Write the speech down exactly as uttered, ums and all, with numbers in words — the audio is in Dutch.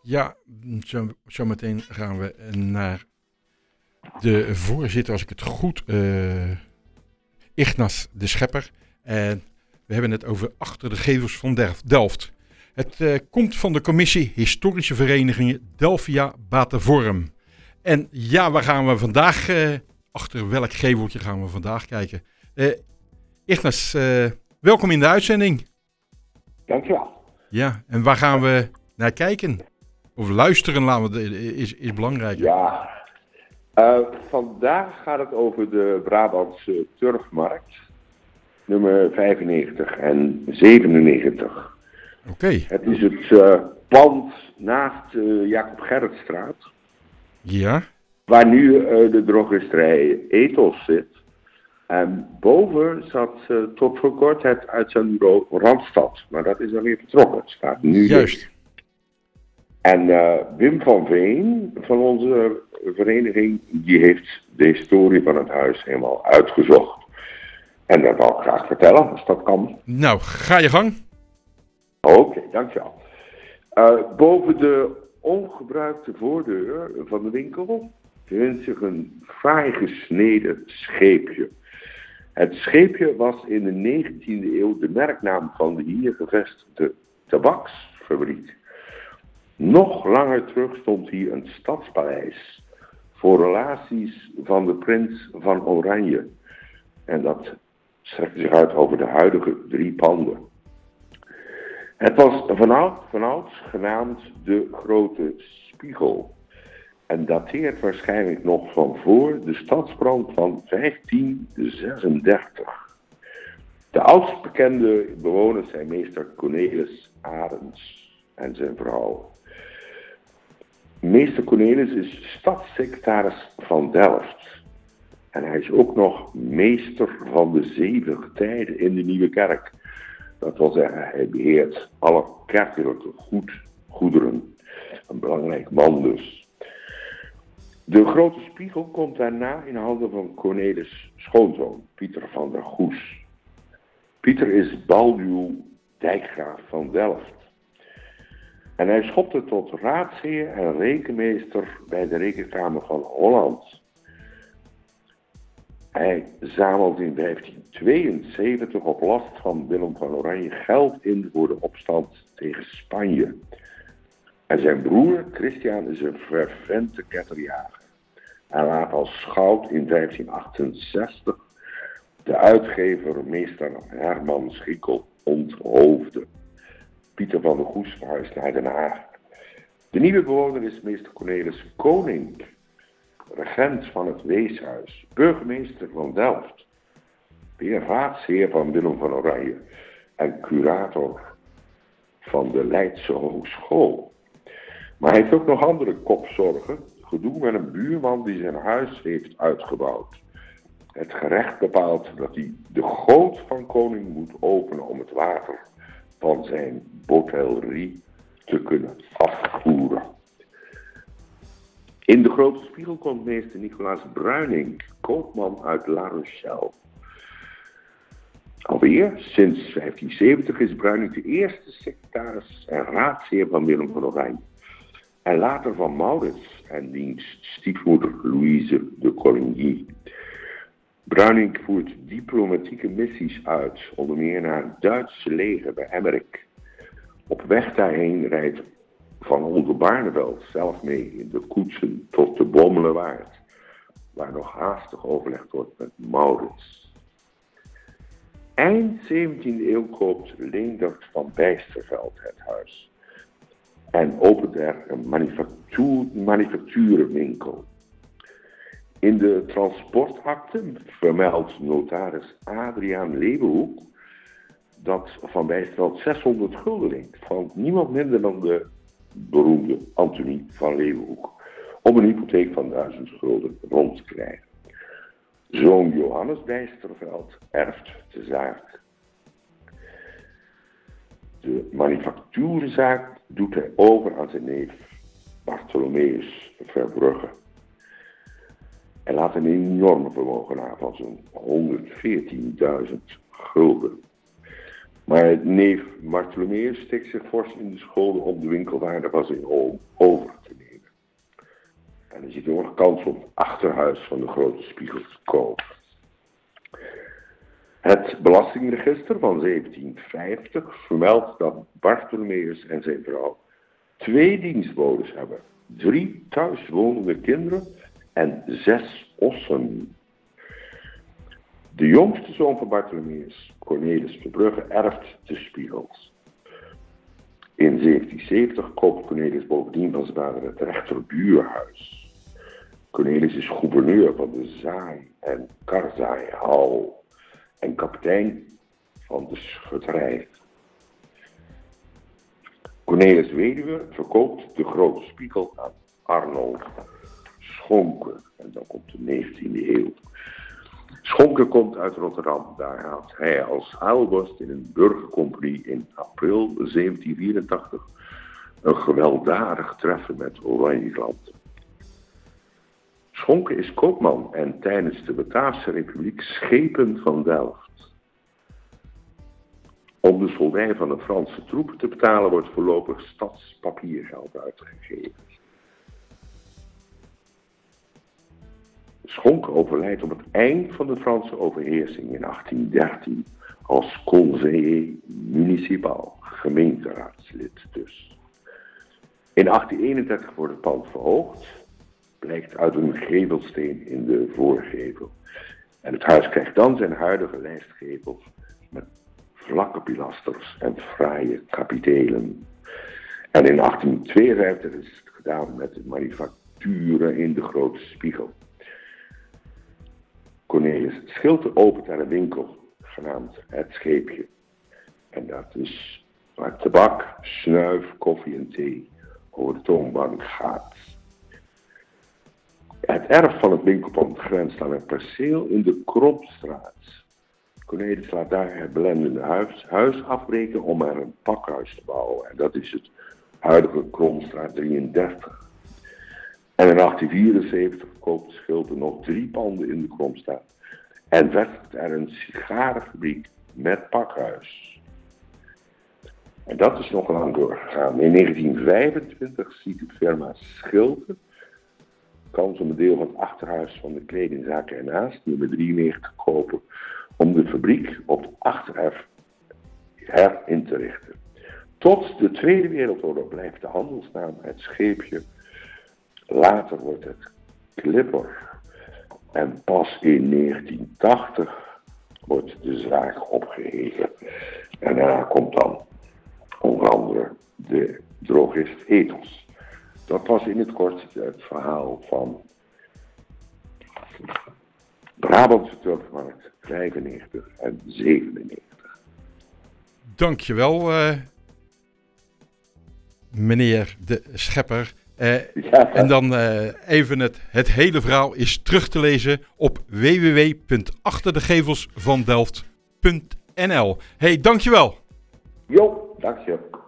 Ja, zo, zometeen gaan we naar de voorzitter, als ik het goed... Uh, Ignas de Schepper. En we hebben het over Achter de Gevels van Delft. Het uh, komt van de commissie Historische Verenigingen Delphia Bataforum. En ja, waar gaan we vandaag... Uh, achter welk geveltje gaan we vandaag kijken? Uh, Ignas, uh, welkom in de uitzending. Dankjewel. Ja, en waar gaan we naar kijken? Of luisteren, laten we, is, is belangrijker. Ja, uh, vandaag gaat het over de Brabantse Turfmarkt, nummer vijfennegentig en zevenennegentig. Oké. Okay. Het is het uh, pand naast uh, Jacob Gerritstraat. Ja. Waar nu uh, de drogisterij Ethos zit. En boven zat uh, tot voor kort het uitzendbureau Randstad. Maar dat is alweer vertrokken. Het staat nu. Juist. Dus. En uh, Wim van Veen van onze vereniging, die heeft de historie van het huis helemaal uitgezocht. En dat wil ik graag vertellen, als dat kan. Nou, ga je gang. Oké, okay, dankjewel. Uh, boven de ongebruikte voordeur van de winkel bevindt zich een fraai gesneden scheepje. Het scheepje was in de negentiende eeuw de merknaam van de hier gevestigde tabaksfabriek. Nog langer terug stond hier een stadspaleis voor relaties van de prins van Oranje. En dat strekte zich uit over de huidige drie panden. Het was vanouds, vanouds genaamd de Grote Spiegel. En dateert waarschijnlijk nog van voor de stadsbrand van vijftienzesendertig. De oudst bekende bewoners zijn meester Cornelis Arends en zijn vrouw. Meester Cornelis is stadssecretaris van Delft. En hij is ook nog meester van de zeven getijden in de Nieuwe Kerk. Dat wil zeggen, hij beheert alle kerkelijke goed, goederen. Een belangrijk man dus. De Grote Spiegel komt daarna in handen van Cornelis' schoonzoon, Pieter van der Goes. Pieter is balduw dijkgraaf van Delft. En hij schopte tot raadsheer en rekenmeester bij de Rekenkamer van Holland. Hij zamelde in vijftientweeënzeventig op last van Willem van Oranje geld in voor de opstand tegen Spanje. En zijn broer Christian is een fervente ketterjager. Hij laat als schout in vijftienachtzestig de uitgever meester Herman Schikkel onthoofden. Pieter van der Goes verhuist naar Den Haag. De nieuwe bewoner is meester Cornelis Koning, regent van het Weeshuis, burgemeester van Delft, weer raadsheer van Willem van Oranje en curator van de Leidse Hogeschool. Maar hij heeft ook nog andere kopzorgen. Gedoe met een buurman die zijn huis heeft uitgebouwd. Het gerecht bepaalt dat hij de goot van koning moet openen om het water van zijn botellerie te kunnen afvoeren. In de Grote Spiegel komt meester Nicolaas Bruining, koopman uit La Rochelle. Alweer, sinds vijftienzeventig is Bruining de eerste secretaris en raadsheer van Willem van Oranje. En later van Maurits en diens stiefmoeder Louise de Coligny. Bruining voert diplomatieke missies uit, onder meer naar het Duitse leger bij Emmerich. Op weg daarheen rijdt Van Oldenbarneveld zelf mee in de koetsen tot de Bommelerwaard, waar nog haastig overlegd wordt met Maurits. Eind zeventiende eeuw koopt Leendert van Bijsterveld het huis en opent er een manufactuur, manufacturenwinkel. In de transportakte vermeldt notaris Adriaan Leeuwenhoek dat Van Bijsterveld zeshonderd gulden leent van niemand minder dan de beroemde Antonie van Leeuwenhoek om een hypotheek van duizend gulden rond te krijgen. Zoon Johannes Bijsterveld erft de zaak. De manufacturenzaak doet hij over aan zijn neef Bartholomeus Verbrugge. Hij laat een enorme vermogen na van zo'n honderdveertienduizend gulden. Maar neef Bartholomeus stikt zich fors in de schulden om de winkelwaarde van zijn oom over te nemen. En er zit ook nog kans om het achterhuis van de Grote Spiegel te kopen. Het belastingregister van zeventienhonderdvijftig vermeldt dat Bartholomeus en zijn vrouw twee dienstbodes hebben. Drie thuiswonende kinderen en zes ossen. De jongste zoon van Bartholomeus, Cornelis Verbrugge, erft de Spiegels. In zeventienzeventig koopt Cornelis bovendien van zijn vader het rechterbuurhuis. Cornelis is gouverneur van de Zaai- en Karzaaihal en kapitein van de schutterij. Cornelis' weduwe verkoopt de Grote Spiegel aan Arnold Schonke. En dan komt de negentiende eeuw. Schonke komt uit Rotterdam. Daar had hij als aalborst in een burgercompagnie in april zeventien vierentachtig een gewelddadig treffen met Oranjeland. Schonke is koopman en tijdens de Bataafse Republiek schepen van Delft. Om de soldij van de Franse troepen te betalen wordt voorlopig stadspapiergeld uitgegeven. Schonke overlijdt op het eind van de Franse overheersing in achttien dertien als conseiller municipal, gemeenteraadslid dus. In achttien eenendertig wordt het pand verhoogd, blijkt uit een gevelsteen in de voorgevel. En het huis krijgt dan zijn huidige lijstgevels met vlakke pilasters en fraaie kapitelen. En in achttien tweeënvijftig is het gedaan met de manufacturen in de Grote Spiegel. Cornelis Schilte opent aan een winkel, genaamd Het Scheepje. En dat is waar tabak, snuif, koffie en thee over de toonbank gaat. Het erf van het winkelpand grenst aan een perceel in de Kropstraat. Cornelis laat daar het belendende huis, huis afbreken om er een pakhuis te bouwen. En dat is het huidige Kromstraat drieëndertig. En in achttien vierenzeventig koopt Schilte nog drie panden in de Kromstraat en vestigt er een sigarenfabriek met pakhuis. En dat is nog lang doorgegaan. In negentien vijfentwintig ziet de firma Schilte kans om een deel van het achterhuis van de kledingzaak ernaast, nummer drieënnegentig, te kopen, om de fabriek op het achtererf herin te richten. Tot de Tweede Wereldoorlog blijft de handelsnaam Het Scheepje. Later wordt het Clipper. En pas in negentien tachtig wordt de zaak opgeheven. En daarna komt dan onder andere de drogist Ethos. Dat was in het kort het verhaal van Brabantse Turfmarkt vijfennegentig en zevenennegentig. Dankjewel, uh, meneer de Schepper. Uh, ja. En dan uh, even het, het hele verhaal is terug te lezen op w w w punt achterdegevelsvandelft punt n l. Hey, dankjewel. Jo, dankjewel.